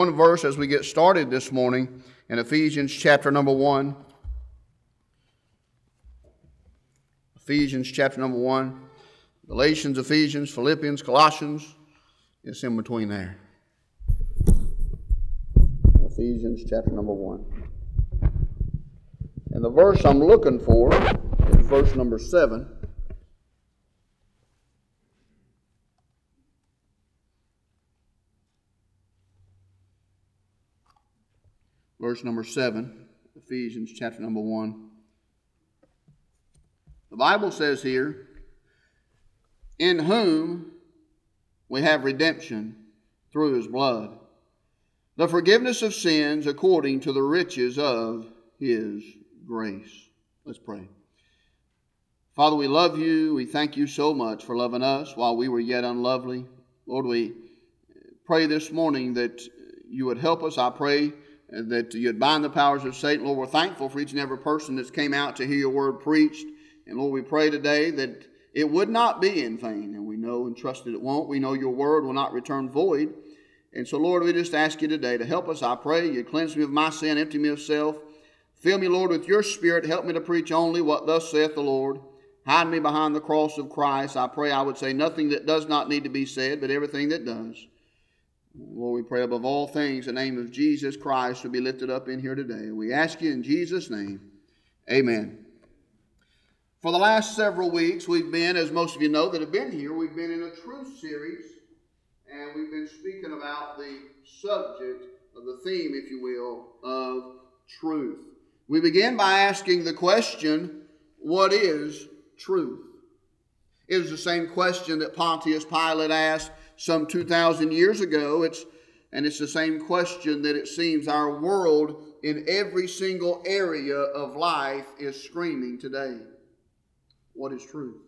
One verse as we get started this morning in Ephesians chapter number 1. Ephesians chapter number 1. Galatians, Ephesians, Philippians, Colossians. It's in between there. Ephesians chapter number 1. And the verse I'm looking for is verse number 7. Verse number 7, Ephesians chapter number 1. The Bible says here, in whom we have redemption through his blood, the forgiveness of sins according to the riches of his grace. Let's pray. Father, we love you. We thank you so much for loving us while we were yet unlovely. Lord, we pray this morning that you would help us. I pray that you'd bind the powers of Satan. Lord, we're thankful for each and every person that's came out to hear your word preached. And Lord, we pray today that it would not be in vain. And we know and trust that it won't. We know your word will not return void. And so, Lord, we just ask you today to help us. I pray you cleanse me of my sin, empty me of self. Fill me, Lord, with your Spirit. Help me to preach only what thus saith the Lord. Hide me behind the cross of Christ. I pray I would say nothing that does not need to be said, but everything that does. Lord, we pray above all things, the name of Jesus Christ will be lifted up in here today. We ask you in Jesus' name, amen. For the last several weeks, we've been, as most of you know that have been here, we've been in a truth series, and we've been speaking about the subject of the theme, if you will, of truth. We began by asking the question, what is truth? It was the same question that Pontius Pilate asked some 2,000 years ago. It's the same question that it seems our world in every single area of life is screaming today. What is truth?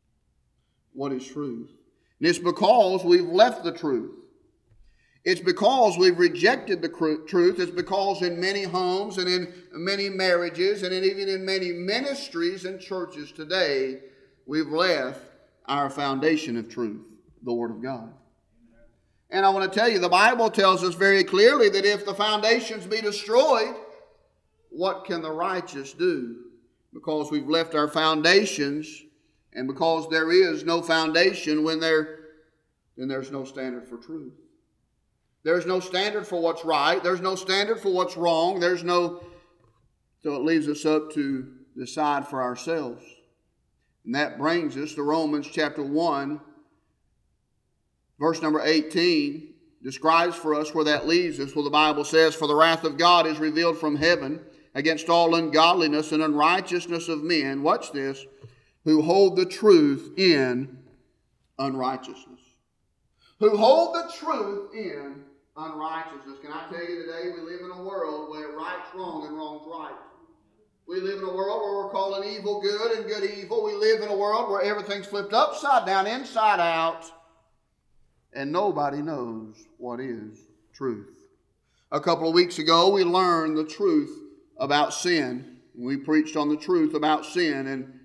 What is truth? And it's because we've left the truth. It's because we've rejected the truth. It's because in many homes and in many marriages and even in many ministries and churches today, we've left our foundation of truth, the Word of God. And I want to tell you, the Bible tells us very clearly that if the foundations be destroyed, what can the righteous do? Because we've left our foundations, and because there is no foundation, then there's no standard for truth. There's no standard for what's right. There's no standard for what's wrong. So it leaves us up to decide for ourselves. And that brings us to Romans chapter 1. Verse number 18 describes for us where that leaves us, where the Bible says, for the wrath of God is revealed from heaven against all ungodliness and unrighteousness of men, watch this, who hold the truth in unrighteousness. Who hold the truth in unrighteousness. Can I tell you today, we live in a world where right's wrong and wrong's right. We live in a world where we're calling evil good and good evil. We live in a world where everything's flipped upside down, inside out. And nobody knows what is truth. A couple of weeks ago, we learned the truth about sin. We preached on the truth about sin. And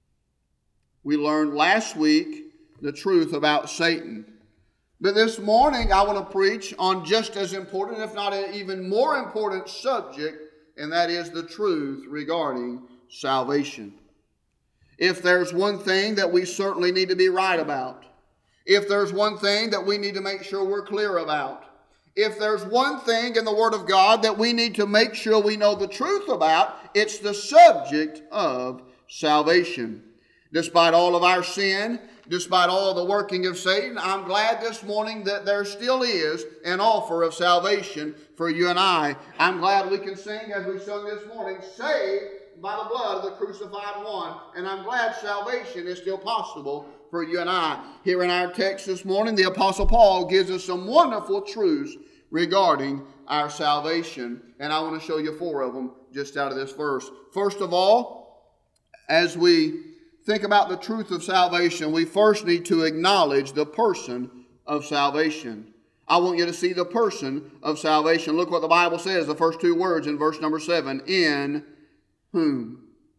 we learned last week the truth about Satan. But this morning, I want to preach on just as important, if not an even more important subject, and that is the truth regarding salvation. If there's one thing that we certainly need to be right about, if there's one thing that we need to make sure we're clear about, if there's one thing in the Word of God that we need to make sure we know the truth about, it's the subject of salvation. Despite all of our sin, despite all the working of Satan, I'm glad this morning that there still is an offer of salvation for you and I. I'm glad we can sing as we sung this morning, saved by the blood of the crucified one. And I'm glad salvation is still possible for you and I. Here in our text this morning, the Apostle Paul gives us some wonderful truths regarding our salvation. And I want to show you 4 of them just out of this verse. First of all, as we think about the truth of salvation, we first need to acknowledge the person of salvation. I want you to see the person of salvation. Look what the Bible says, the first 2 words in verse number 7, in whom.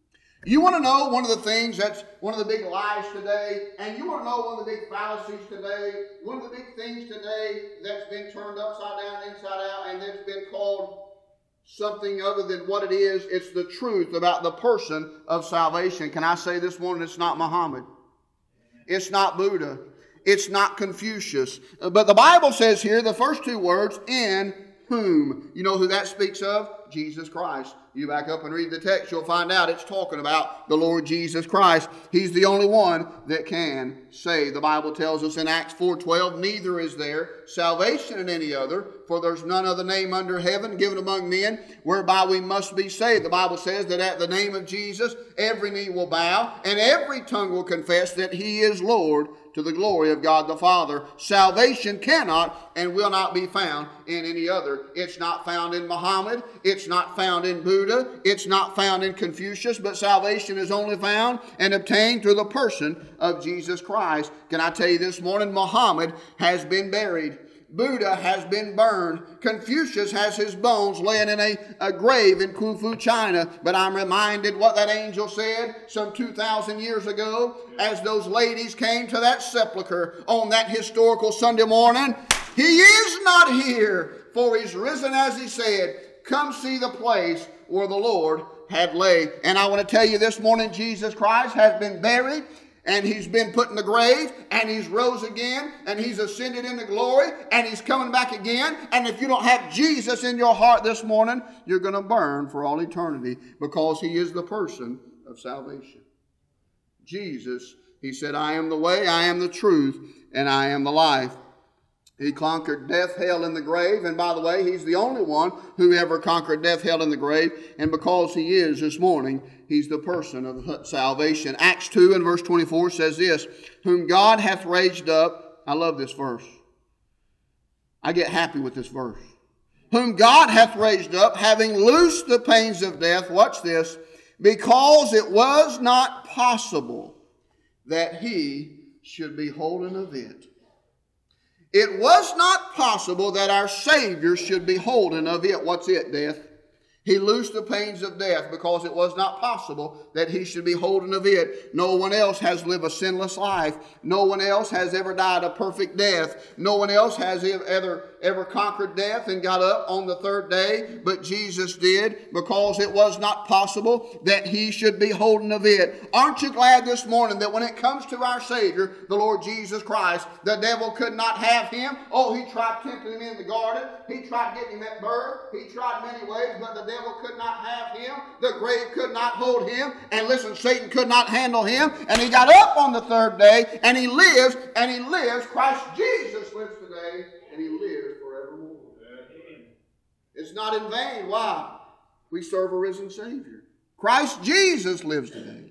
You want to know one of the things that's one of the big lies today, and you want to know one of the big fallacies today, one of the big things today that's been turned upside down, inside out, and that's been called something other than what it is. It's the truth about the person of salvation. Can I say this morning, it's not Muhammad. It's not Buddha. It's not Confucius. But the Bible says here, the first two words, in whom. You know who that speaks of? Jesus Christ. You back up and read the text, you'll find out it's talking about the Lord Jesus Christ. He's the only one that can save. The Bible tells us in Acts 4:12, neither is there salvation in any other, for there's none other name under heaven given among men whereby we must be saved. The Bible says that at the name of Jesus, every knee will bow and every tongue will confess that He is Lord, to the glory of God the Father. Salvation cannot and will not be found in any other. It's not found in Muhammad. It's not found in Buddha. It's not found in Confucius. But salvation is only found and obtained through the person of Jesus Christ. Can I tell you this morning, Muhammad has been buried. Buddha has been burned. Confucius has his bones laying in a grave in Khufu, China. But I'm reminded what that angel said some 2,000 years ago as those ladies came to that sepulcher on that historical Sunday morning. He is not here, for He's risen as He said. Come see the place where the Lord had laid. And I want to tell you this morning, Jesus Christ has been buried, and He's been put in the grave, and He's rose again, and He's ascended into glory, and He's coming back again. And if you don't have Jesus in your heart this morning, you're going to burn for all eternity, because He is the person of salvation. Jesus, He said, I am the way, I am the truth, and I am the life. He conquered death, hell, and the grave. And by the way, He's the only one who ever conquered death, hell, and the grave. And because He is this morning, He's the person of salvation. Acts 2 and verse 24 says this, whom God hath raised up. I love this verse. I get happy with this verse. Whom God hath raised up, having loosed the pains of death. Watch this. Because it was not possible that He should be holden of it. It was not possible that our Savior should be holden of it. What's it, death? He loosed the pains of death because it was not possible that He should be holden of it. No one else has lived a sinless life. No one else has ever died a perfect death. No one else has ever conquered death and got up on the third day. But Jesus did, because it was not possible that He should be holden of it. Aren't you glad this morning that when it comes to our Savior, the Lord Jesus Christ, the devil could not have Him? Oh, he tried tempting Him in the garden. He tried getting Him at birth. He tried many ways, but the devil could not have Him. The grave could not hold Him. And listen, Satan could not handle Him. And He got up on the third day, and He lives, and He lives. Christ Jesus lives today, and He lives forevermore. It's not in vain. Why? We serve a risen Savior. Christ Jesus lives today.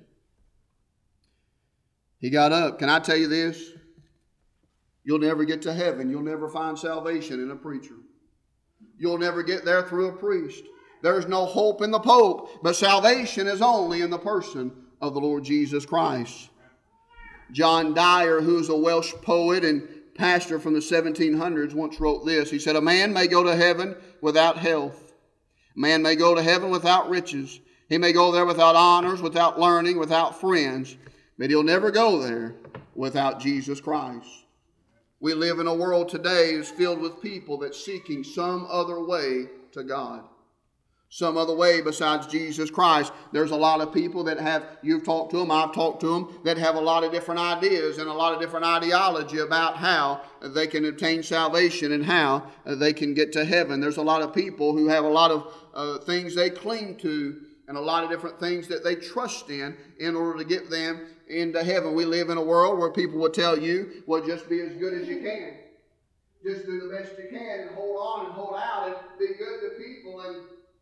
He got up. Can I tell you this? You'll never get to heaven. You'll never find salvation in a preacher. You'll never get there through a priest. There's no hope in the Pope, but salvation is only in the person of the Lord Jesus Christ. John Dyer, who is a Welsh poet and pastor from the 1700s, once wrote this. He said, a man may go to heaven without health. A man may go to heaven without riches. He may go there without honors, without learning, without friends, but he'll never go there without Jesus Christ. We live in a world today that's filled with people that's seeking some other way to God. Some other way besides Jesus Christ. There's a lot of people that have, you've talked to them, I've talked to them, that have a lot of different ideas and a lot of different ideology about how they can obtain salvation and how they can get to heaven. There's a lot of people who have a lot of things they cling to and a lot of different things that they trust in order to get them into heaven. We live in a world where people will tell you, well, just be as good as you can. Just do the best you can and hold on and hold out and be good to people and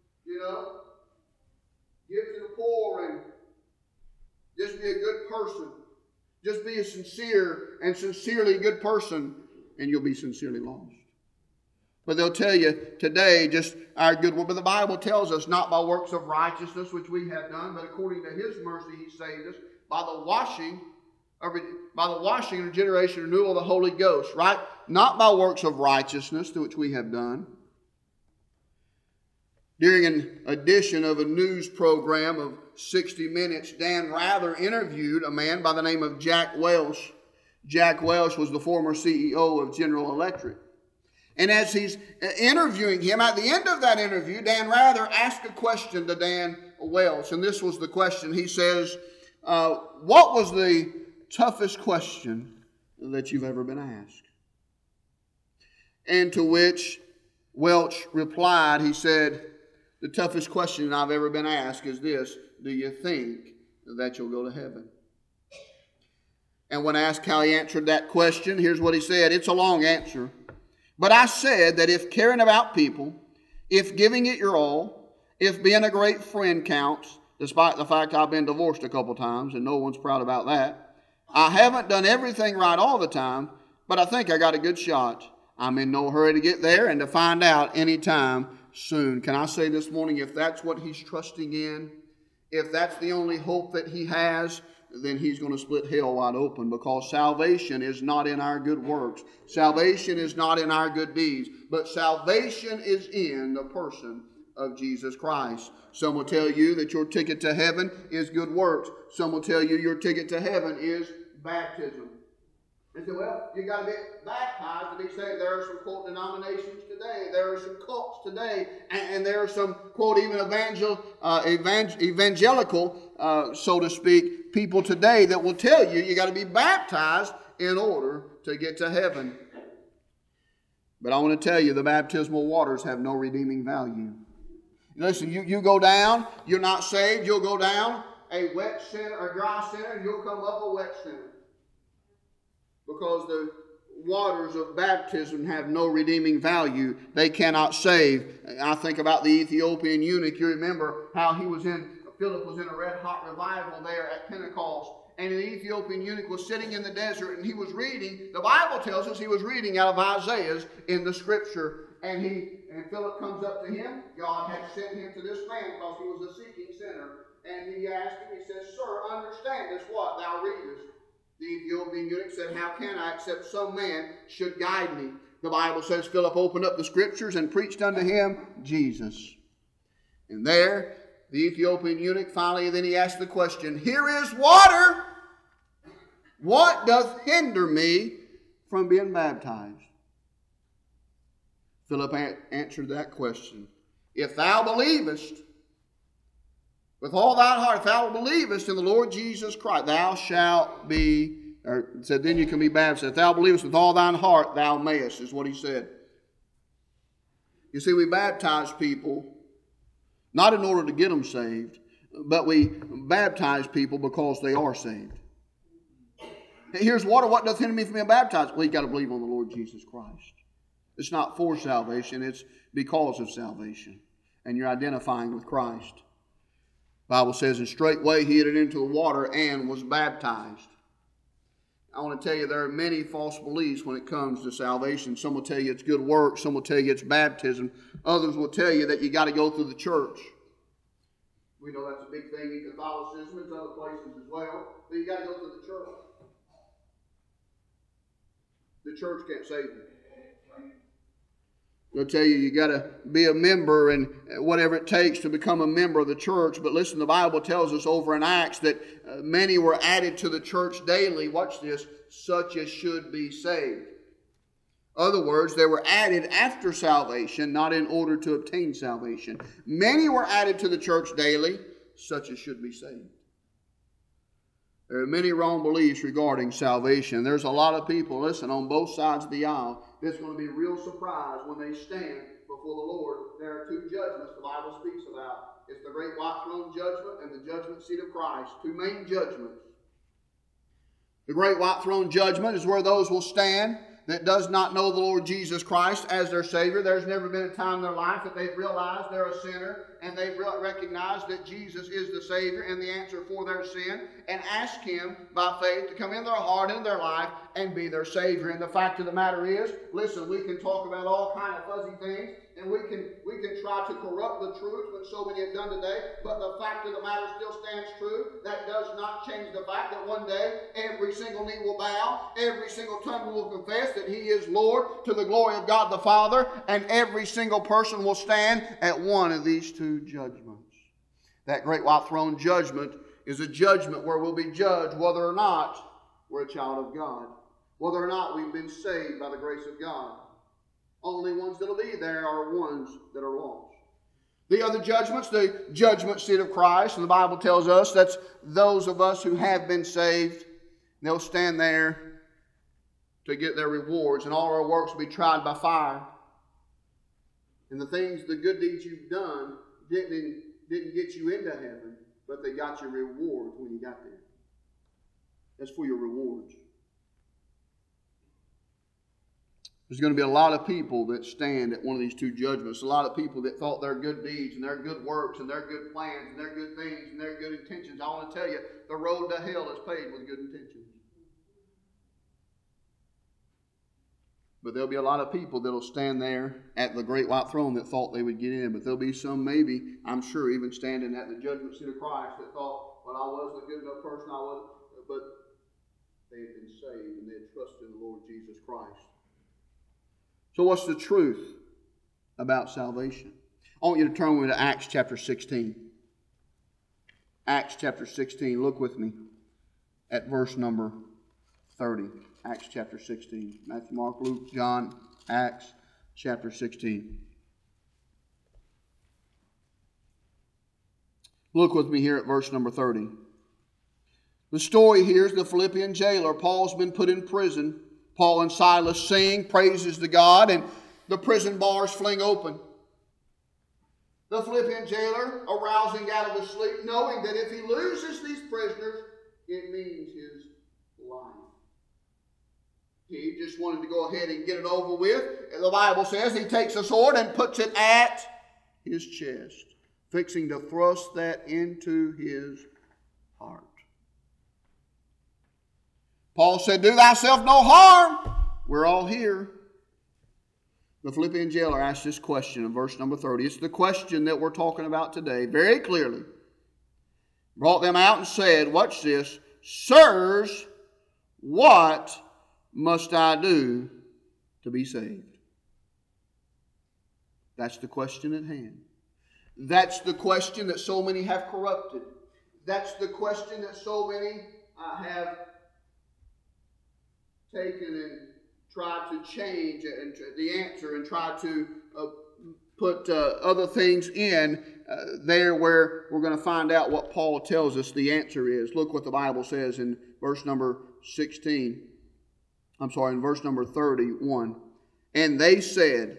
give to the poor and just be a good person. Just be a sincere and sincerely good person, and you'll be sincerely lost. But they'll tell you today, just our good work. But the Bible tells us, not by works of righteousness which we have done, but according to His mercy He saved us by the washing and regeneration and renewal of the Holy Ghost. Right? Not by works of righteousness which we have done. During an edition of a news program of 60 Minutes, Dan Rather interviewed a man by the name of Jack Welch. Jack Welch was the former CEO of General Electric. And as he's interviewing him, at the end of that interview, Dan Rather asked a question to Dan Welch. And this was the question. He says, what was the toughest question that you've ever been asked? And to which Welch replied, he said, the toughest question I've ever been asked is this: do you think that you'll go to heaven? And when asked how he answered that question, here's what he said. It's a long answer. But I said that if caring about people, if giving it your all, if being a great friend counts, despite the fact I've been divorced a couple times and no one's proud about that, I haven't done everything right all the time, but I think I got a good shot. I'm in no hurry to get there and to find out anytime soon. Can I say this morning, if that's what he's trusting in, if that's the only hope that he has, then he's going to split hell wide open, because salvation is not in our good works. Salvation is not in our good deeds, but salvation is in the person of Jesus Christ. Some will tell you that your ticket to heaven is good works. Some will tell you your ticket to heaven is baptism. They say, well, you got to get baptized to be saved. There are some, quote, denominations today. There are some cults today. And there are some, quote, even evangelical, so to speak, people today that will tell you you got to be baptized in order to get to heaven. But I want to tell you, the baptismal waters have no redeeming value. Listen, you go down, you're not saved. You'll go down a wet sinner, a dry sinner, and you'll come up a wet sinner. Because the waters of baptism have no redeeming value. They cannot save. I think about the Ethiopian eunuch. You remember how Philip was in a red hot revival there at Pentecost. And the Ethiopian eunuch was sitting in the desert and he was reading. The Bible tells us he was reading out of Isaiah in the scripture. And Philip comes up to him. God had sent him to this man because he was a seeking sinner. And he asked him, he says, Sir, understand this what thou readest. The Ethiopian eunuch said, how can I, except some man should guide me? The Bible says Philip opened up the scriptures and preached unto him Jesus. And there, the Ethiopian eunuch finally, then he asked the question, here is water. What doth hinder me from being baptized? Philip answered that question. If thou believest with all thine heart, if thou believest in the Lord Jesus Christ, thou shalt be, or said, then you can be baptized. If thou believest with all thine heart, thou mayest, is what he said. You see, we baptize people not in order to get them saved, but we baptize people because they are saved. Here's water. What doth hinder me from being baptized? Well, you've got to believe on the Lord Jesus Christ. It's not for salvation. It's because of salvation. And you're identifying with Christ. The Bible says, and straightway he entered into the water and was baptized. I want to tell you, there are many false beliefs when it comes to salvation. Some will tell you it's good works. Some will tell you it's baptism. Others will tell you that you got to go through the church. We know that's a big thing in Catholicism and other places as well. But you got to go through the church. The church can't save you. They'll tell you got to be a member and whatever it takes to become a member of the church. But listen, the Bible tells us over in Acts that many were added to the church daily. Watch this. Such as should be saved. In other words, they were added after salvation, not in order to obtain salvation. Many were added to the church daily, such as should be saved. There are many wrong beliefs regarding salvation. There's a lot of people, listen, on both sides of the aisle, that's going to be real surprised when they stand before the Lord. There are two judgments the Bible speaks about. It's the great white throne judgment and the judgment seat of Christ. Two main judgments. The great white throne judgment is where those will stand that does not know the Lord Jesus Christ as their Savior. There's never been a time in their life that they've realized they're a sinner and they've recognized that Jesus is the Savior and the answer for their sin, and ask Him by faith to come in their heart, in their life, and be their Savior. And the fact of the matter is, listen, we can talk about all kind of fuzzy things, and we can try try to corrupt the truth when so many have done today, but the fact of the matter still stands true. That does not change the fact that one day every single knee will bow, every single tongue will confess that He is Lord to the glory of God the Father, and every single person will stand at one of these two judgments. That great white throne judgment is a judgment where we'll be judged whether or not we're a child of God, whether or not we've been saved by the grace of God. Only ones that will be there are ones that are lost. The other judgments, the judgment seat of Christ, and the Bible tells us that's those of us who have been saved. They'll stand there to get their rewards, and all our works will be tried by fire. And the good deeds you've done didn't get you into heaven, but they got your rewards when you got there. That's for your rewards. There's going to be a lot of people that stand at one of these two judgments. A lot of people that thought their good deeds and their good works and their good plans and their good things and their good intentions. I want to tell you, the road to hell is paved with good intentions. But there'll be a lot of people that'll stand there at the great white throne that thought they would get in. But there'll be some, maybe, I'm sure, even standing at the judgment seat of Christ that thought, well, I wasn't a good enough person, but they had been saved and they had trusted in the Lord Jesus Christ. So what's the truth about salvation? I want you to turn with me to Acts chapter 16. Acts chapter 16. Look with me at verse number 30. Acts chapter 16. Matthew, Mark, Luke, John, Acts chapter 16. Look with me here at verse number 30. The story here is the Philippian jailer. Paul's been put in prison. Paul and Silas sing praises to God, and the prison bars fling open. The Philippian jailer, arousing out of his sleep, knowing that if he loses these prisoners, it means his life. He just wanted to go ahead and get it over with. The Bible says he takes a sword and puts it at his chest, fixing to thrust that into his heart. Paul said, do thyself no harm. We're all here. The Philippian jailer asked this question in verse number 30. It's the question that we're talking about today, very clearly. Brought them out and said, watch this, sirs, what must I do to be saved? That's the question at hand. That's the question that so many have corrupted. That's the question that so many have taken and tried to change the answer and tried to put other things in there where we're going to find out what Paul tells us the answer is. Look what the Bible says in verse number 16. In verse number 31. And they said,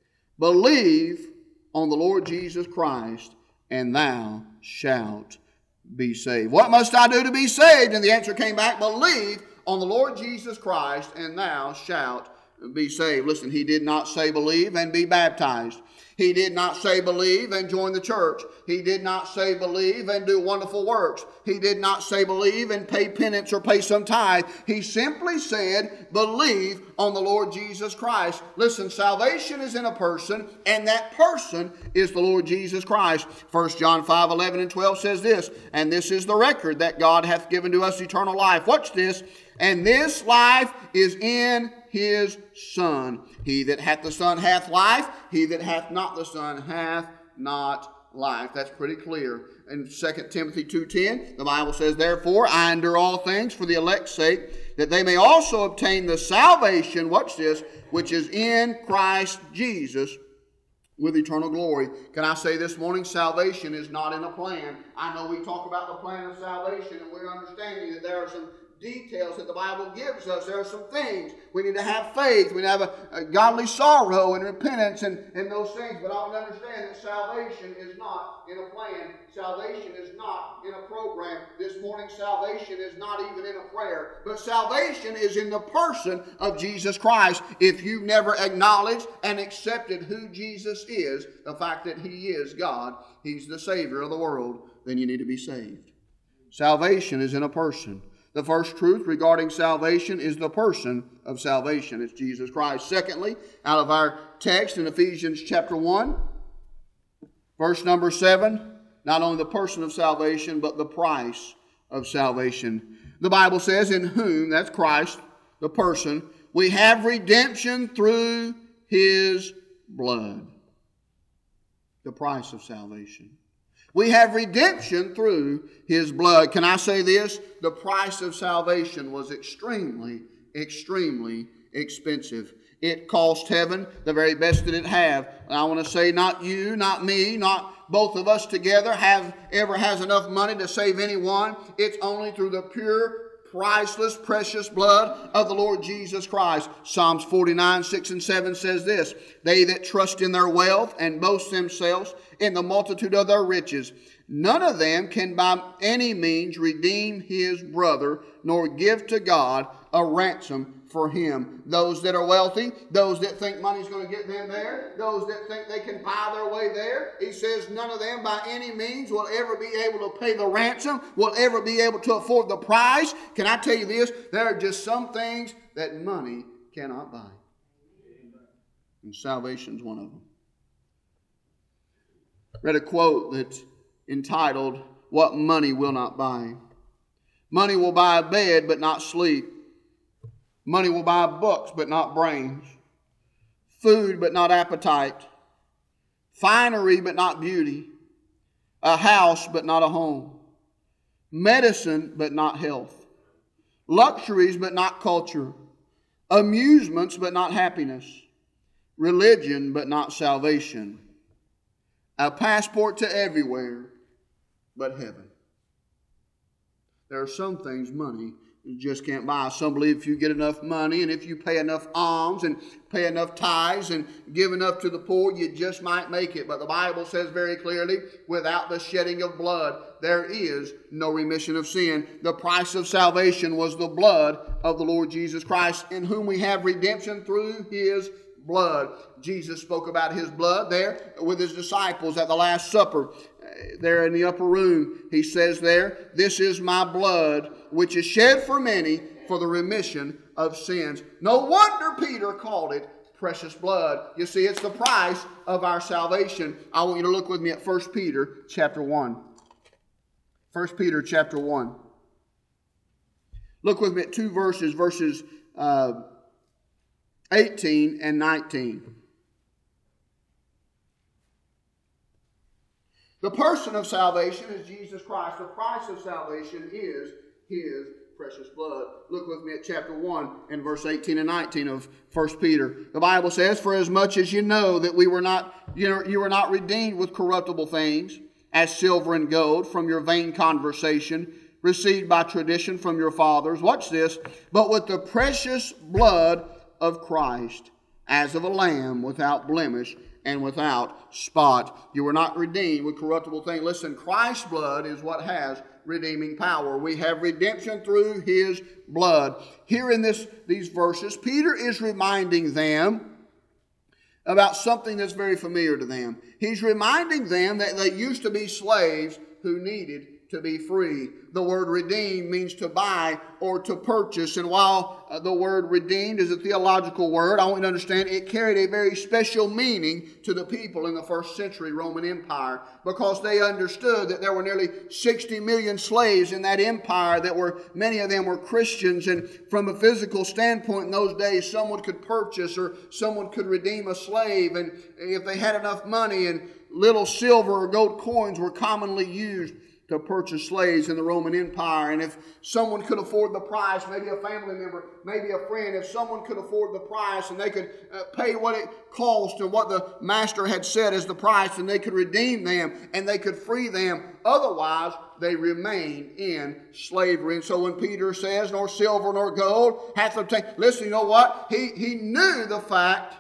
believe on the Lord Jesus Christ, and thou shalt be saved. What must I do to be saved? And the answer came back, believe on the Lord Jesus Christ, and thou shalt be saved. Listen, he did not say believe and be baptized. He did not say believe and join the church. He did not say believe and do wonderful works. He did not say believe and pay penance or pay some tithe. He simply said believe on the Lord Jesus Christ. Listen, salvation is in a person, and that person is the Lord Jesus Christ. 1 John 5:11 and 12 says this, and this is the record that God hath given to us eternal life. Watch this. And this life is in his Son. He that hath the Son hath life. He that hath not the Son hath not life. That's pretty clear. In 2 Timothy 2:10, the Bible says, therefore I endure all things for the elect's sake, that they may also obtain the salvation, watch this, which is in Christ Jesus with eternal glory. Can I say this morning, salvation is not in a plan. I know we talk about the plan of salvation, and we're understanding that there are some details that the Bible gives us. There are some things. We need to have faith. We need to have a godly sorrow and repentance and those things. But I want to understand that salvation is not in a plan. Salvation is not in a program. This morning, salvation is not even in a prayer. But salvation is in the person of Jesus Christ. If you've never acknowledged and accepted who Jesus is, the fact that He is God, He's the Savior of the world, then you need to be saved. Salvation is in a person. The first truth regarding salvation is the person of salvation. It's Jesus Christ. Secondly, out of our text in Ephesians chapter 1, Verse number 7, not only the person of salvation, but the price of salvation. The Bible says, in whom, that's Christ, the person, we have redemption through His blood. The price of salvation. We have redemption through His blood. Can I say this? The price of salvation was extremely, extremely expensive. It cost heaven the very best that it have. And I want to say not you, not me, not both of us together ever has enough money to save anyone. It's only through the pure, priceless, precious blood of the Lord Jesus Christ. Psalms 49, 6 and 7 says this, they that trust in their wealth and boast themselves in the multitude of their riches, none of them can by any means redeem his brother, nor give to God a ransom for him. Those that are wealthy, those that think money's going to get them there, those that think they can buy their way there, he says none of them by any means will ever be able to pay the ransom, will ever be able to afford the price. Can I tell you this? There are just some things that money cannot buy. And salvation's one of them. I read a quote that's entitled, "What Money Will Not Buy." Money will buy a bed, but not sleep. Money will buy books, but not brains. Food, but not appetite. Finery, but not beauty. A house, but not a home. Medicine, but not health. Luxuries, but not culture. Amusements, but not happiness. Religion, but not salvation. A passport to everywhere, but heaven. There are some things money you just can't buy. Some believe if you get enough money and if you pay enough alms and pay enough tithes and give enough to the poor, you just might make it. But the Bible says very clearly, without the shedding of blood, there is no remission of sin. The price of salvation was the blood of the Lord Jesus Christ, in whom we have redemption through His blood. Jesus spoke about His blood there with His disciples at the Last Supper. There in the upper room, He says there, "This is my blood, which is shed for many for the remission of sins." No wonder Peter called it precious blood. You see, it's the price of our salvation. I want you to look with me at 1 Peter chapter 1. 1 Peter chapter 1. Look with me at two verses, verses 18 and 19. The person of salvation is Jesus Christ. The price of salvation is His precious blood. Look with me at chapter 1 and verse 18 and 19 of 1 Peter. The Bible says, "For as much as you know that you were not redeemed with corruptible things, as silver and gold, from your vain conversation, received by tradition from your fathers," watch this, "but with the precious blood of Christ, as of a lamb without blemish and without spot." You were not redeemed with corruptible things. Listen, Christ's blood is what has redeeming power. We have redemption through His blood. Here in these verses, Peter is reminding them about something that's very familiar to them. He's reminding them that they used to be slaves who needed to be free. The word redeem means to buy or to purchase. And while the word redeemed is a theological word, I want you to understand it carried a very special meaning to the people in the first century Roman Empire, because they understood that there were nearly 60 million slaves in that empire many of them were Christians. And from a physical standpoint in those days, someone could purchase or someone could redeem a slave. And if they had enough money, and little silver or gold coins were commonly used to purchase slaves in the Roman Empire. And if someone could afford the price, maybe a family member, maybe a friend, if someone could afford the price and they could pay what it cost and what the master had said as the price, and they could redeem them and they could free them. Otherwise, they remained in slavery. And so when Peter says, "Nor silver nor gold hath obtained," listen, you know what? He knew the fact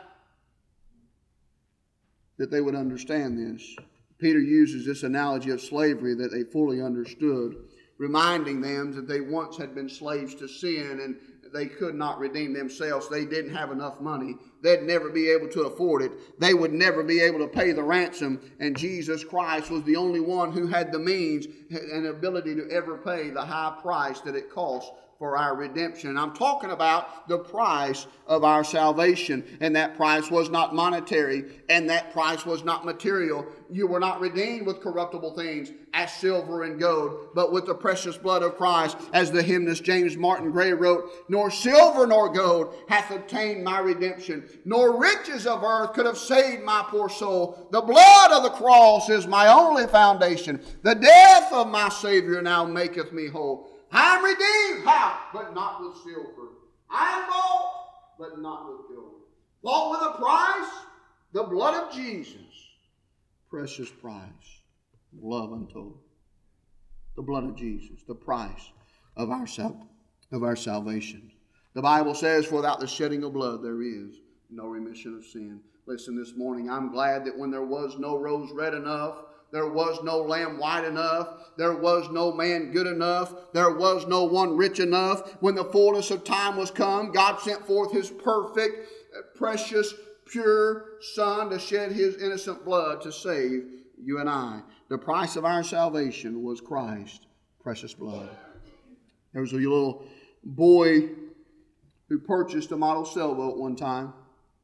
that they would understand this. Peter uses this analogy of slavery that they fully understood, reminding them that they once had been slaves to sin and they could not redeem themselves. They didn't have enough money. They'd never be able to afford it. They would never be able to pay the ransom. And Jesus Christ was the only one who had the means and ability to ever pay the high price that it cost for our redemption. And I'm talking about the price of our salvation. And that price was not monetary, and that price was not material. You were not redeemed with corruptible things as silver and gold, but with the precious blood of Christ, as the hymnist James Martin Gray wrote, "Nor silver nor gold hath obtained my redemption, nor riches of earth could have saved my poor soul. The blood of the cross is my only foundation. The death of my Savior now maketh me whole. I am redeemed." How? But not with silver. I am bought, but not with gold. Bought with a price, the blood of Jesus. Precious price, love untold. The blood of Jesus, the price of our salvation. The Bible says, "For without the shedding of blood there is no remission of sin." Listen, this morning, I'm glad that when there was no rose red enough, there was no lamb white enough, there was no man good enough, there was no one rich enough, when the fullness of time was come, God sent forth His perfect, precious, pure Son to shed His innocent blood to save you and I. The price of our salvation was Christ's precious blood. There was a little boy who purchased a model sailboat one time.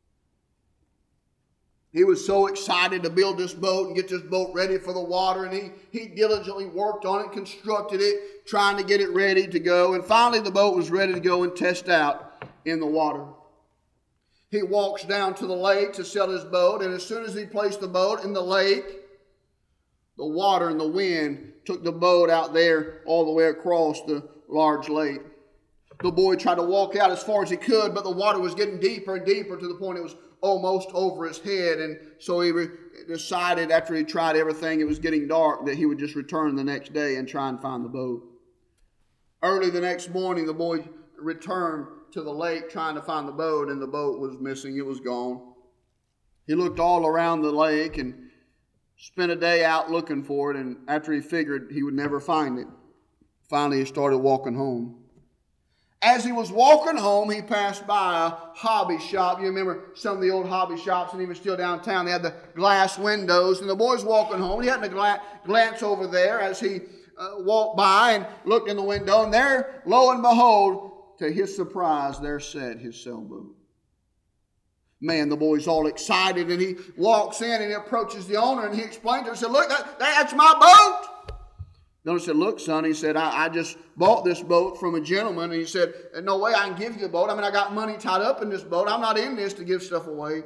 He was so excited to build this boat and get this boat ready for the water, and he diligently worked on it, constructed it, trying to get it ready to go. And finally the boat was ready to go and test out in the water. He walks down to the lake to sell his boat, and as soon as he placed the boat in the lake, the water and the wind took the boat out there all the way across the large lake. The boy tried to walk out as far as he could, but the water was getting deeper and deeper to the point it was almost over his head. And so he decided, after he tried everything, it was getting dark, that he would just return the next day and try and find the boat. Early the next morning, the boy returned to the lake trying to find the boat, and the boat was missing. It was gone. He looked all around the lake and spent a day out looking for it, and after he figured he would never find it, finally he started walking home. As he was walking home, he passed by a hobby shop. You remember some of the old hobby shops, and even still downtown, they had the glass windows. And the boy's walking home. He happened to glance over there as he walked by and looked in the window. And there, lo and behold, to his surprise, there sat his sailboat. Man, the boy's all excited, and he walks in and he approaches the owner, and he explained to him, said, "Look, that's my boat." The owner said, "Look, son," he said, I just bought this boat from a gentleman." And he said, "No way I can give you a boat. I mean, I got money tied up in this boat. I'm not in this to give stuff away."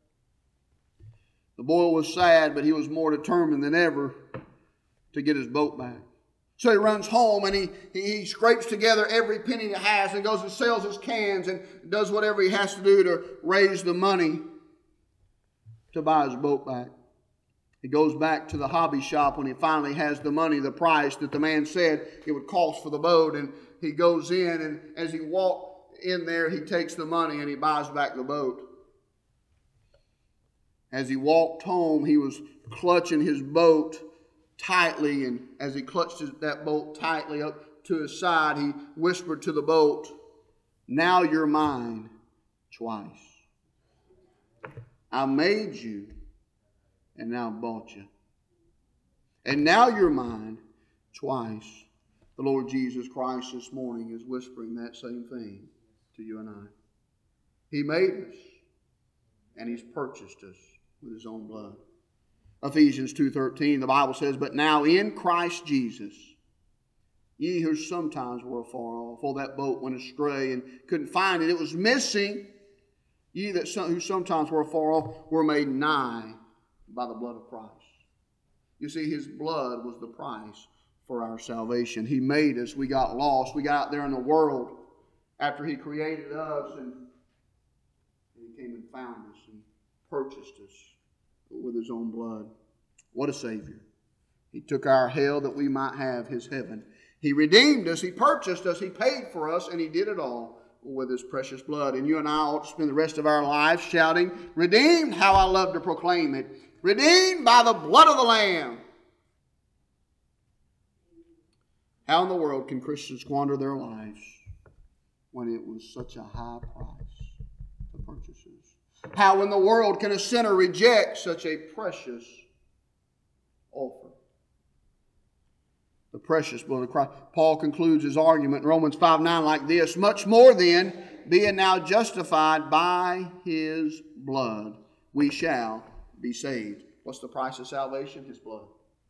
The boy was sad, but he was more determined than ever to get his boat back. So he runs home, and he scrapes together every penny he has and goes and sells his cans and does whatever he has to do to raise the money to buy his boat back. He goes back to the hobby shop when he finally has the money, the price that the man said it would cost for the boat. And he goes in, and as he walks in there, he takes the money and he buys back the boat. As he walked home, he was clutching his boat tightly. And as he clutched that boat tightly up to his side, he whispered to the boat, "Now you're mine twice. I made you, and now bought you. And now you're mine twice." The Lord Jesus Christ this morning is whispering that same thing to you and I. He made us, and He's purchased us with His own blood. Ephesians 2:13, the Bible says, "But now in Christ Jesus, ye who sometimes were afar off." Oh, that boat went astray and couldn't find it. It was missing. Ye who sometimes were afar off were made nigh by the blood of Christ. You see, His blood was the price for our salvation. He made us. We got lost. We got out there in the world after He created us, and He came and found us and purchased us with His own blood. What a Savior. He took our hell that we might have His heaven. He redeemed us. He purchased us. He paid for us, and He did it all with His precious blood. And you and I ought to spend the rest of our lives shouting, "Redeemed," how I love to proclaim it. Redeemed by the blood of the Lamb. How in the world can Christians squander their lives when it was such a high price to purchase us? How in the world can a sinner reject such a precious offer? The precious blood of Christ. Paul concludes his argument in Romans 5:9 like this: much more then, being now justified by his blood, we shall be saved. What's the price of salvation? His blood.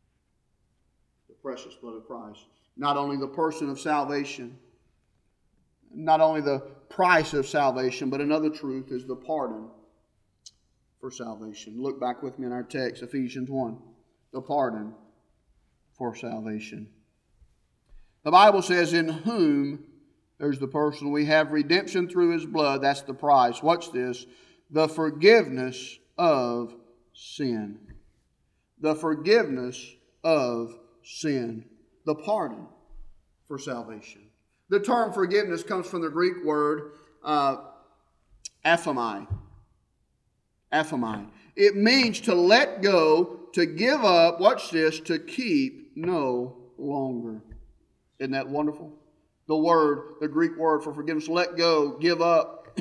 The precious blood of Christ. Not only the person of salvation, not only the price of salvation, but another truth is the pardon for salvation. Look back with me in our text, Ephesians 1. The pardon for salvation. The Bible says, in whom, there's the person, we have redemption through his blood. That's the price. Watch this. The forgiveness of sin. The forgiveness of sin. The pardon for salvation. The term forgiveness comes from the Greek word aphomai. Aphomai. It means to let go, to give up, watch this, to keep no longer. Isn't that wonderful? The Greek word for forgiveness, let go, give up,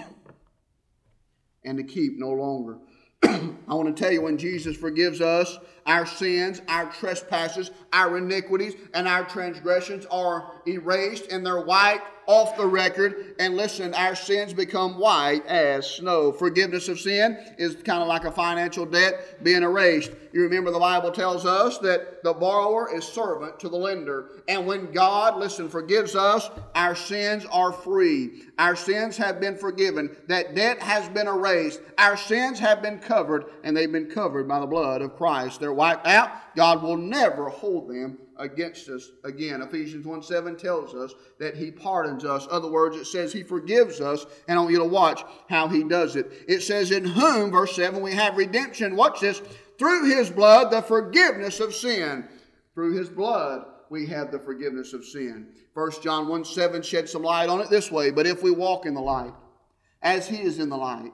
and to keep no longer. I want to tell you, when Jesus forgives us, our sins, our trespasses, our iniquities, and our transgressions are erased and they're wiped off the record. And listen, our sins become white as snow. Forgiveness of sin is kind of like a financial debt being erased. You remember the Bible tells us that the borrower is servant to the lender. And when God, listen, forgives us, our sins are free. Our sins have been forgiven. That debt has been erased. Our sins have been covered, and they've been covered by the blood of Christ. They're wiped out. God will never hold them against us again. Ephesians 1:7 tells us that he pardons us. In other words, it says he forgives us, and I want you to watch how he does it. It says, in whom, verse 7, we have redemption. Watch this. Through his blood, the forgiveness of sin. Through his blood, we have the forgiveness of sin. 1 John 1:7 sheds some light on it this way. But if we walk in the light, as he is in the light,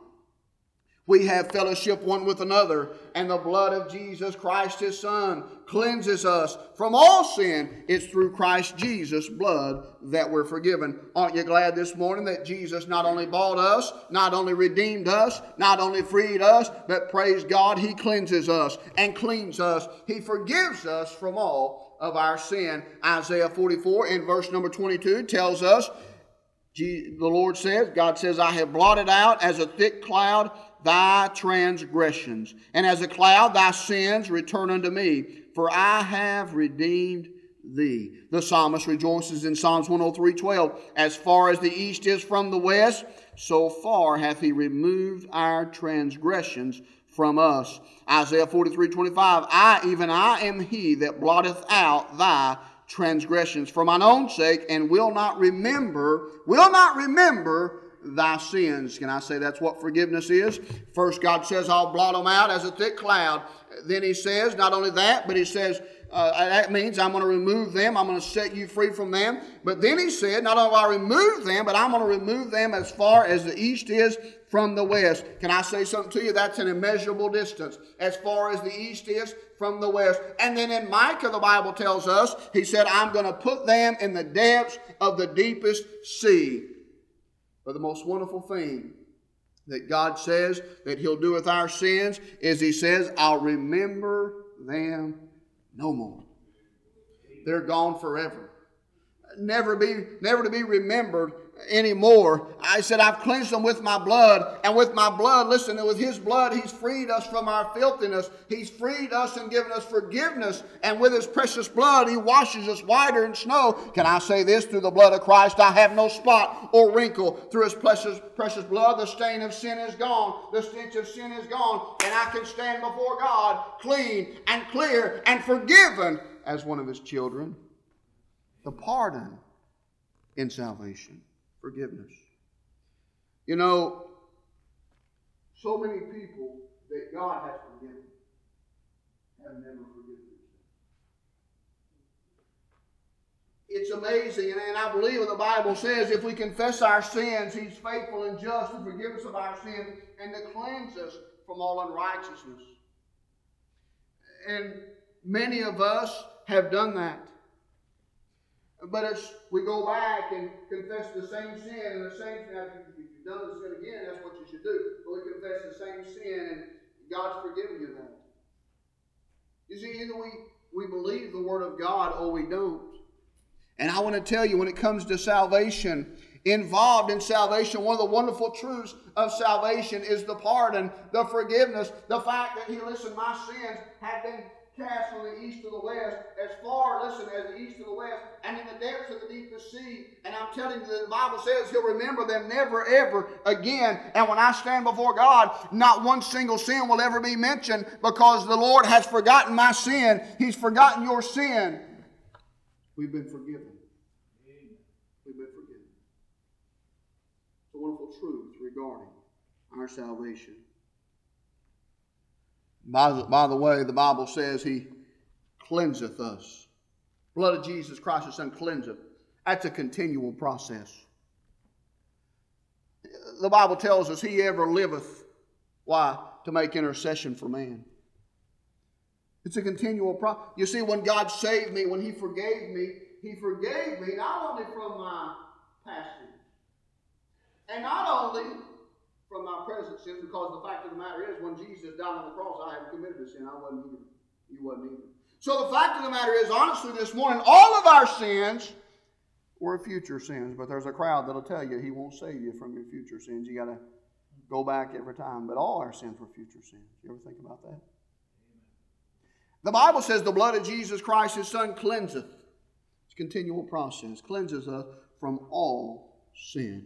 we have fellowship one with another, and the blood of Jesus Christ, his Son, cleanses us from all sin. It's through Christ Jesus' blood that we're forgiven. Aren't you glad this morning that Jesus not only bought us, not only redeemed us, not only freed us, but praise God, he cleanses us and cleans us. He forgives us from all of our sin. Isaiah 44 in verse number 22 tells us, the Lord says, God says, I have blotted out as a thick cloud thy transgressions, and as a cloud thy sins return unto me, for I have redeemed thee. The psalmist rejoices in Psalms 103:12, as far as the east is from the west, so far hath he removed our transgressions from us. Isaiah 43:25, I am he that blotteth out thy transgressions for mine own sake, and will not remember thy sins. Can I say that's what forgiveness is? First, God says, I'll blot them out as a thick cloud. Then he says, not only that, but he says, that means I'm going to remove them. I'm going to set you free from them. But then he said, not only will I remove them, but I'm going to remove them as far as the east is from the west. Can I say something to you? That's an immeasurable distance. As far as the east is from the west. And then in Micah, the Bible tells us, he said, I'm going to put them in the depths of the deepest sea. But the most wonderful thing that God says that he'll do with our sins is he says, I'll remember them no more. They're gone forever. Never to be remembered anymore. I said, I've cleansed them with my blood. And with my blood, listen, with his blood, he's freed us from our filthiness. He's freed us and given us forgiveness. And with his precious blood, he washes us whiter than snow. Can I say this? Through the blood of Christ, I have no spot or wrinkle. Through his precious blood, the stain of sin is gone. The stench of sin is gone. And I can stand before God clean and clear and forgiven as one of his children. The pardon in salvation. Forgiveness. You know, so many people that God has forgiven have never forgiven themselves. It's amazing, and I believe what the Bible says, if we confess our sins, he's faithful and just to forgive us of our sins and to cleanse us from all unrighteousness. And many of us have done that. But as we go back and confess the same sin and the same sin, if you've done the sin again, that's what you should do. But we confess the same sin and God's forgiven you that. You see, either we believe the Word of God or we don't. And I want to tell you, when it comes to salvation, involved in salvation, one of the wonderful truths of salvation is the pardon, the forgiveness, the fact that my sins have been cast from the east to the west, as far, as the east to the west, and in the depths of the deepest sea. And I'm telling you, the Bible says He'll remember them never, ever again. And when I stand before God, not one single sin will ever be mentioned, because the Lord has forgotten my sin. He's forgotten your sin. We've been forgiven. We've been forgiven. It's a wonderful truth regarding our salvation. By the way, the Bible says He cleanseth us. Blood of Jesus Christ, His Son, cleanseth. That's a continual process. The Bible tells us He ever liveth. Why? To make intercession for man. It's a continual process. You see, when God saved me, when He forgave me not only from my past sins, and not only from my present sins, because the fact of the matter is, when Jesus died on the cross, I hadn't committed a sin. I wasn't either. You wasn't either. So the fact of the matter is, honestly, this morning, all of our sins were future sins. But there's a crowd that'll tell you He won't save you from your future sins. You got to go back every time. But all our sins were future sins. You ever think about that? The Bible says the blood of Jesus Christ, His Son, cleanseth. It's a continual process. Cleanses us from all sin.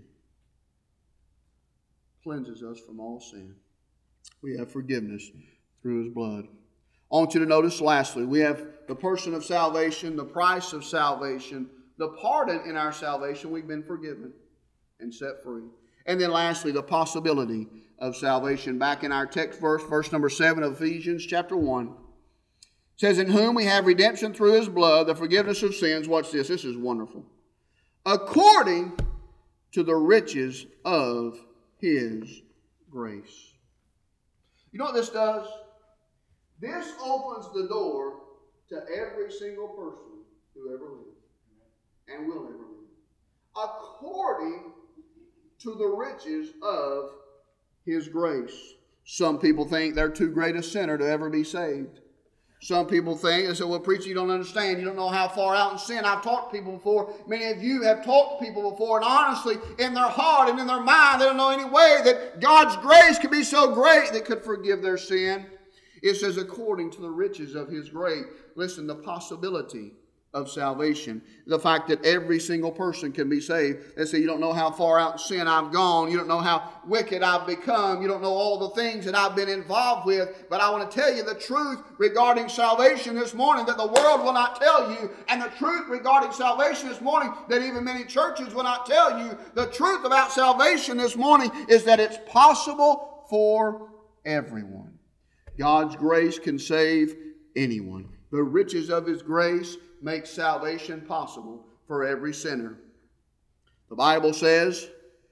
Cleanses us from all sin. We have forgiveness through His blood. I want you to notice lastly, we have the person of salvation, the price of salvation, the pardon in our salvation. We've been forgiven and set free. And then lastly, the possibility of salvation. Back in our text verse number 7 of Ephesians chapter 1. It says, in whom we have redemption through His blood, the forgiveness of sins. Watch this. This is wonderful. According to the riches of His grace. You know what this does? This opens the door to every single person who ever lived and will ever live. According to the riches of His grace. Some people think they're too great a sinner to ever be saved. Some people think, they say, well, preacher, you don't understand. You don't know how far out in sin. I've talked to people before. Many of you have talked to people before. And honestly, in their heart and in their mind, they don't know any way that God's grace could be so great that could forgive their sin. It says, according to the riches of His grace. Listen, the possibility of salvation. The fact that every single person can be saved. They say, you don't know how far out in sin I've gone. You don't know how wicked I've become. You don't know all the things that I've been involved with. But I want to tell you the truth regarding salvation this morning that the world will not tell you. And the truth regarding salvation this morning that even many churches will not tell you. The truth about salvation this morning is that it's possible for everyone. God's grace can save anyone. The riches of His grace makes salvation possible for every sinner. The Bible says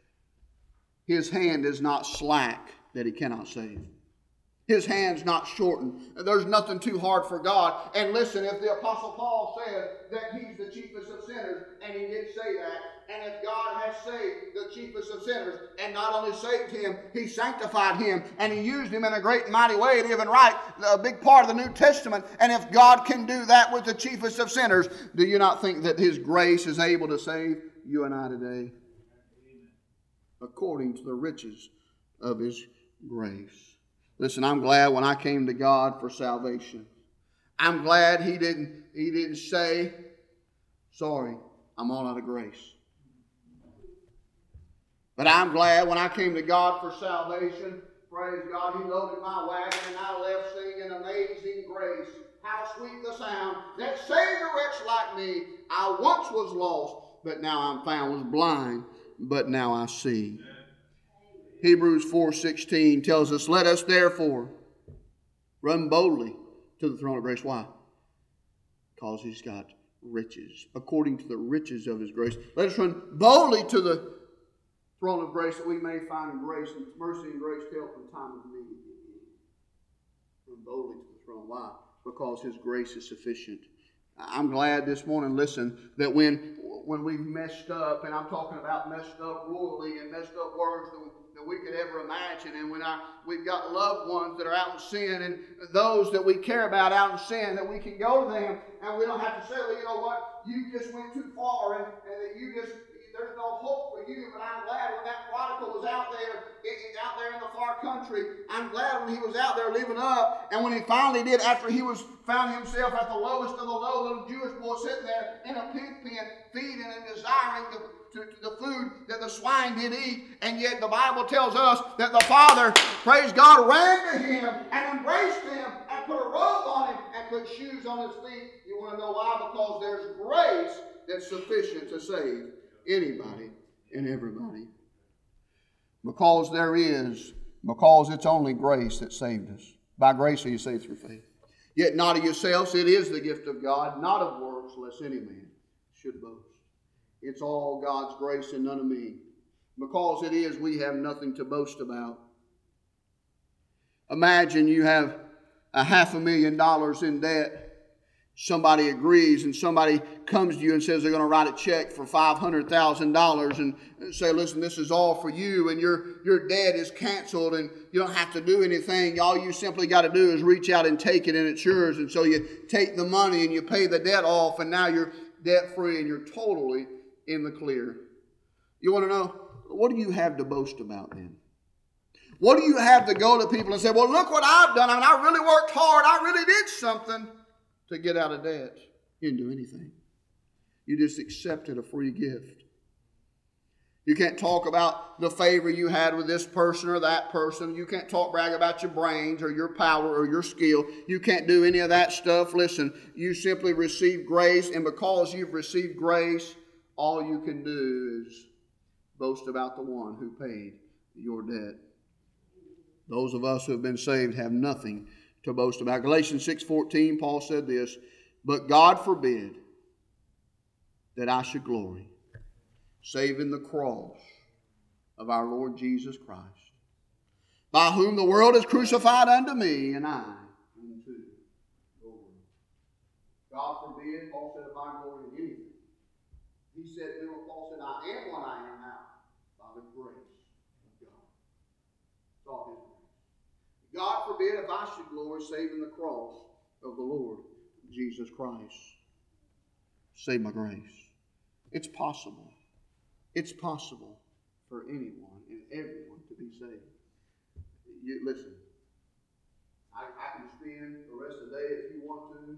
His hand is not slack that He cannot save. His hand's not shortened. There's nothing too hard for God. And listen, if the Apostle Paul said that He's the chiefest of sinners, and he did say that, and if God has saved the chiefest of sinners, and not only saved him, He sanctified him, and He used him in a great and mighty way to even write a big part of the New Testament, and if God can do that with the chiefest of sinners, do you not think that His grace is able to save you and I today? According to the riches of His grace. Listen, I'm glad when I came to God for salvation. I'm glad He didn't say, sorry, I'm all out of grace. But I'm glad when I came to God for salvation, praise God, He loaded my wagon and I left singing Amazing Grace. How sweet the sound that saved a wretch like me. I once was lost, but now I'm found, was blind, but now I see. Hebrews 4:16 tells us, let us therefore run boldly to the throne of grace. Why? Because He's got riches. According to the riches of His grace. Let us run boldly to the throne of grace that we may find grace and mercy and grace to help in time of need. Run boldly to the throne. Why? Because His grace is sufficient. I'm glad this morning, listen, that when we've messed up, and I'm talking about messed up royally and messed up words, that we could ever imagine. And when we've got loved ones that are out in sin, and those that we care about out in sin, that we can go to them and we don't have to say, well, you know what, you just went too far, and that there's no hope for you. But I'm glad when that prodigal was out there in the far country, I'm glad when he was out there living up, and when he finally did, after he found himself at the lowest of the low, little Jewish boy sitting there in a pig pen, feeding and desiring the food that the swine did eat. And yet the Bible tells us that the Father, praise God, ran to him and embraced him and put a robe on him and put shoes on his feet. You want to know why? Because there's grace that's sufficient to save anybody and everybody. Because it's only grace that saved us. By grace are you saved through faith. Yet not of yourselves, it is the gift of God, not of works, lest any man should boast. It's all God's grace and none of me. Because it is, we have nothing to boast about. Imagine you have $500,000 in debt. Somebody agrees, and somebody comes to you and says they're going to write a check for $500,000 and say, listen, this is all for you, and your debt is canceled, and you don't have to do anything. All you simply got to do is reach out and take it, and it's yours. And so you take the money and you pay the debt off, and now you're debt-free and you're totally in the clear. You want to know, what do you have to boast about then? What do you have to go to people and say, well, look what I've done. I mean, I really worked hard. I really did something to get out of debt. You didn't do anything. You just accepted a free gift. You can't talk about the favor you had with this person or that person. You can't brag about your brains or your power or your skill. You can't do any of that stuff. Listen, you simply receive grace, and because you've received grace, all you can do is boast about the one who paid your debt. Those of us who have been saved have nothing to boast about. Galatians 6:14, Paul said this, but God forbid that I should glory, save in the cross of our Lord Jesus Christ, by whom the world is crucified unto me, and I unto the Lord. God forbid, Paul said, if I glory in anything. He said, Paul said, I am what I am now by the grace of God. It's all His grace. God forbid if I should glory save in the cross of the Lord Jesus Christ. Save my grace. It's possible. It's possible for anyone and everyone to be saved. Listen, I can spend the rest of the day if you want to.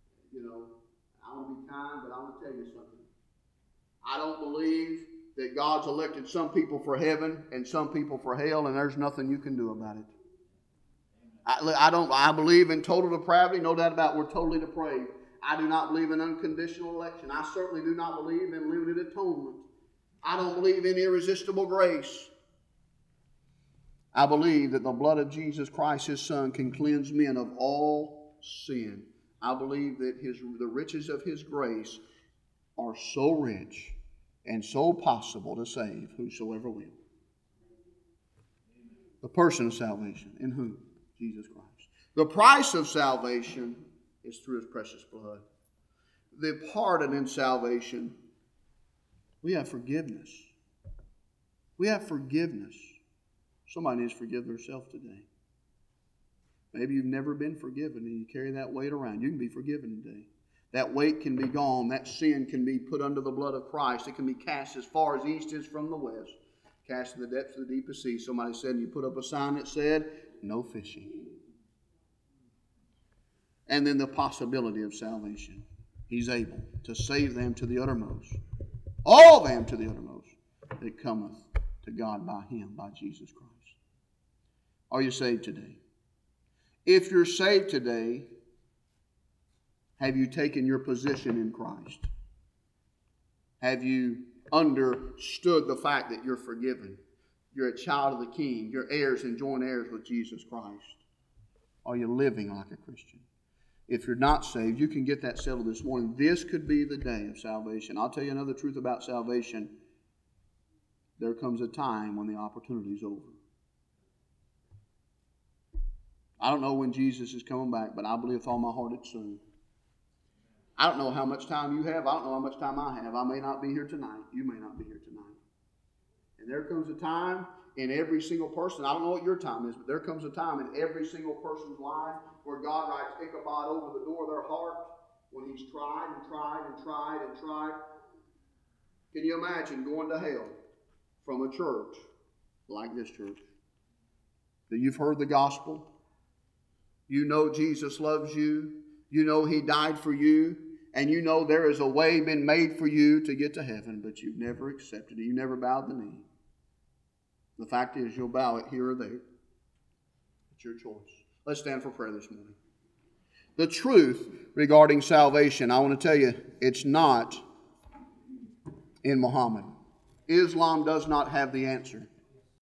I want to be kind, but I want to tell you something. I don't believe that God's elected some people for heaven and some people for hell, and there's nothing you can do about it. I believe in total depravity, no doubt about it. We're totally depraved. I do not believe in unconditional election. I certainly do not believe in limited atonement. I don't believe in irresistible grace. I believe that the blood of Jesus Christ, His Son, can cleanse men of all sin. I believe that the riches of His grace are so rich and so possible to save whosoever will. The person of salvation, in whom? Jesus Christ. The price of salvation is through His precious blood. The pardon in salvation, we have forgiveness. We have forgiveness. Somebody needs to forgive themselves today. Maybe you've never been forgiven and you carry that weight around. You can be forgiven today. That weight can be gone. That sin can be put under the blood of Christ. It can be cast as far as east is from the west. Cast in the depths of the deepest sea. Somebody said, and you put up a sign that said, no fishing. And then the possibility of salvation. He's able to save them to the uttermost. All them to the uttermost that cometh to God by Him, by Jesus Christ. Are you saved today? If you're saved today, have you taken your position in Christ? Have you understood the fact that you're forgiven? You're a child of the King. You're heirs and joint heirs with Jesus Christ. Are you living like a Christian? If you're not saved, you can get that settled this morning. This could be the day of salvation. I'll tell you another truth about salvation. There comes a time when the opportunity is over. I don't know when Jesus is coming back, but I believe with all my heart it's soon. I don't know how much time you have. I don't know how much time I have. I may not be here tonight. You may not be here tonight. And there comes a time in every single person. I don't know what your time is, but there comes a time in every single person's life where God writes Ichabod over the door of their heart when he's tried and tried and tried and tried. Can you imagine going to hell from a church like this church? That you've heard the gospel. You know Jesus loves you. You know He died for you. And you know there is a way been made for you to get to heaven, but you've never accepted it. You never bowed the knee. The fact is, you'll bow it here or there. It's your choice. Let's stand for prayer this morning. The truth regarding salvation, I want to tell you, it's not in Muhammad. Islam does not have the answer.